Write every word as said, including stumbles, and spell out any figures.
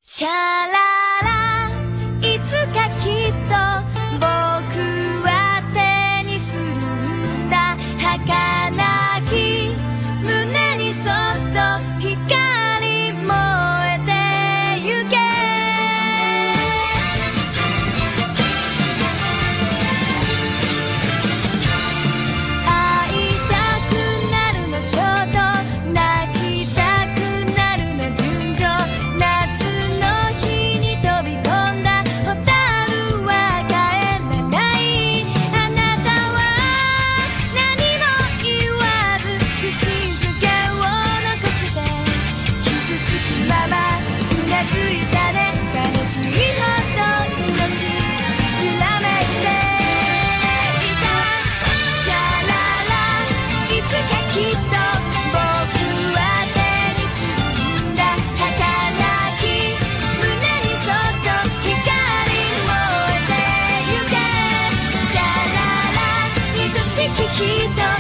シャララいつかきっと僕は手にするんだ儚き胸にそっと光燃えてゆけ会いたくなるの衝動泣きたくなるの純情夏の日に飛び込んだ蛍は帰らないあなたは何も言わず口づけを残して傷つくままうなずいたね悲しいほど命揺らめいていたシャララいつかきっと僕は手にするんだ儚き胸にそっと光燃えてゆけシャララ愛しき人